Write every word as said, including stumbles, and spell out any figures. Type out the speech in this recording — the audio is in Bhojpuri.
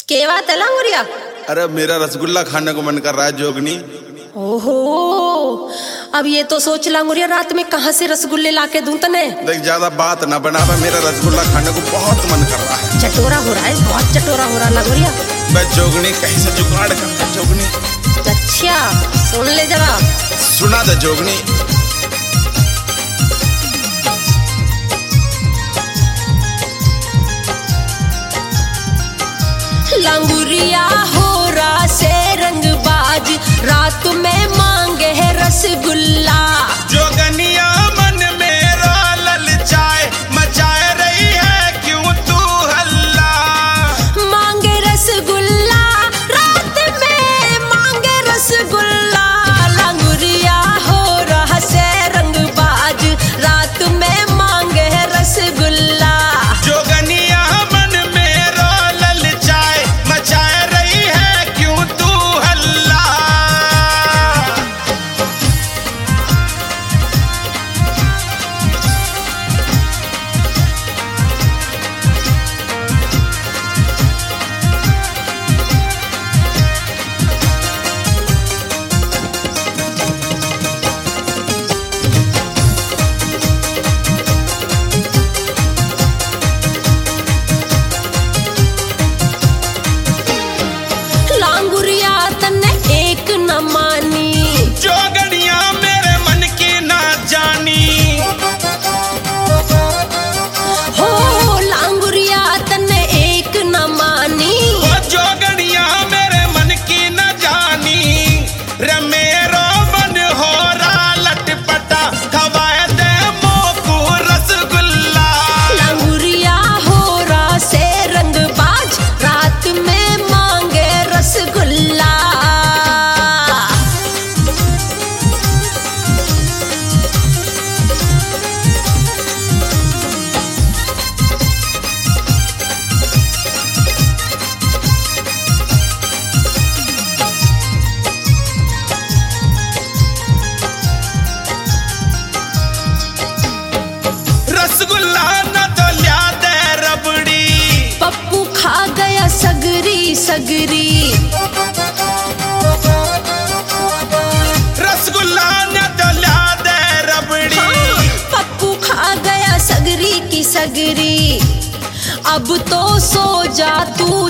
के बात है लांगुरिया? अरे मेरा रसगुल्ला खाने को मन कर रहा है जोगनी। ओहो, अब ये तो सोच लांगुरिया रात में कहाँ से रसगुल्ले लाके दूं तने। देख ज्यादा बात ना बना, मेरा रसगुल्ला खाने को बहुत मन कर रहा है। चटोरा हो रहा है, बहुत चटोरा हो रहा लांगुरिया। मैं जोगनी कहीं से जुगाड़ कर जोगनी। अच्छा सुन ले जरा। सुना दे जोगनी। लांगुरिया हो रहा से रंगबाज, रात में मांगे है रसगुल्ला। जोगनिया मन मेरा ललचाए, मचाए रही है क्यों तू हल्ला। मांगे रसगुल्ला, रात में मांगे रसगुल्ला। लांगुरिया हो रहा से रंगबाज, रात में मांगे है रसगुल्ला। जोगनिया मन मेरा ललचाए, मचाए रही है क्यों तू हल्ला। लांगुरिया तन्ने एक न मानी, जोगनिया मेरे मन की ना जानी। हो लांगुरिया तन्ने एक न मानी। वो जोगनिया मेरे मन की न जानी। रे मेरो मन हो रहा लटपटा, खवाए दे मोको रसगुल्ला। लांगुरिया हो रहा से रंगबाज, रात में मांगे रसगुल्ला। रसगुल्ला न तो ल्या दे रबड़ी। पप्पू खा गया सगरी सगरी। रसगुल्ला न तो ल्या दे रबड़ी। हाँ, पप्पू खा गया सगरी की सगरी। अब तो सो जा तू